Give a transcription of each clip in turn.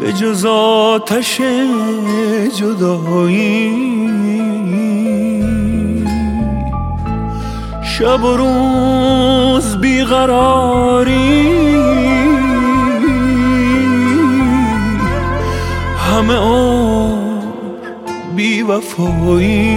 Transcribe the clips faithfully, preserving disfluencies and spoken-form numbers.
به جز آتش جدایی. شب و روز بیقراری، همه عمر بی وفایی.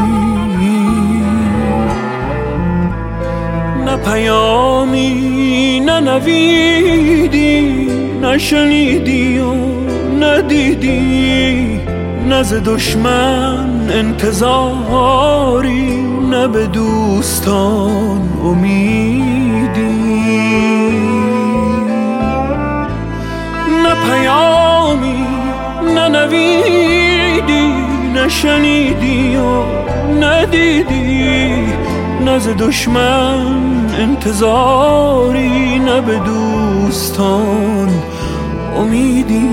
نه پیامی نه نویدی، نشنیدی و ندیدی، نه ز دشمن انتظاری، نه به دوستان امیدی. نه پیامی نه نویدی، نشنیدی و ندیدی، نه ز دشمن انتظاری، نه به دوستان امیدی.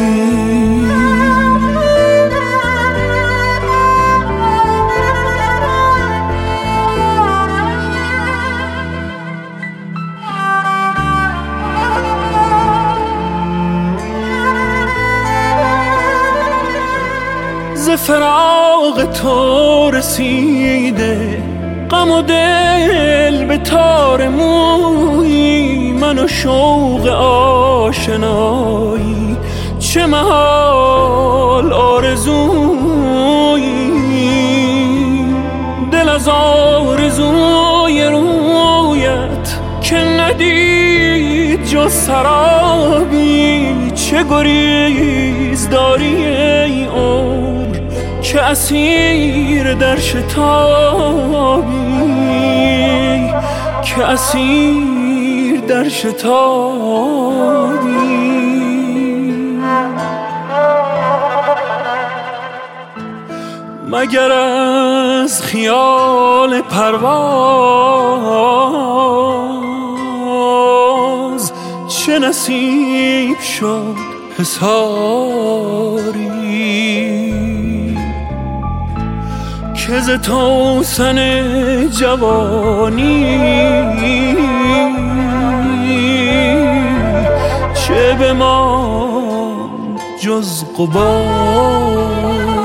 ز فراق تو رسیده غم و دل به تار مویی، من و شوق آشنایی چه محال آرزویی. دل از آرزوی رویت که ندید جز سرابی، چه گریز داری ای عمر که اسیر در شتابی، که اسیر در شتابی. مگر از خیال پرواز چه نصیب شد حصاری، که ز توسن جوانی چه به ما جز غباری.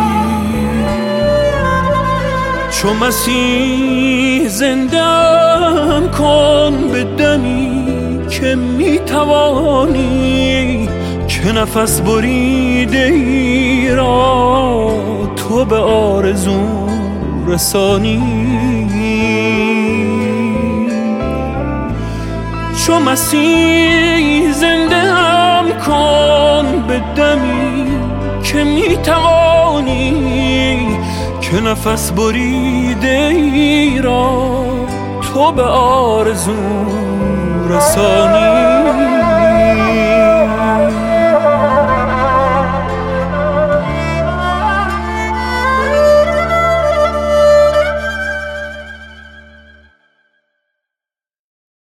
چو مسیح زنده‌ام کن به دمی که میتوانی، که نفس بریده ای را تو به آرزو رسانی. چو مسیح زنده‌ام کن به دمی که میتوانی، که نفس بریده ای را تو به آرزو رسانی.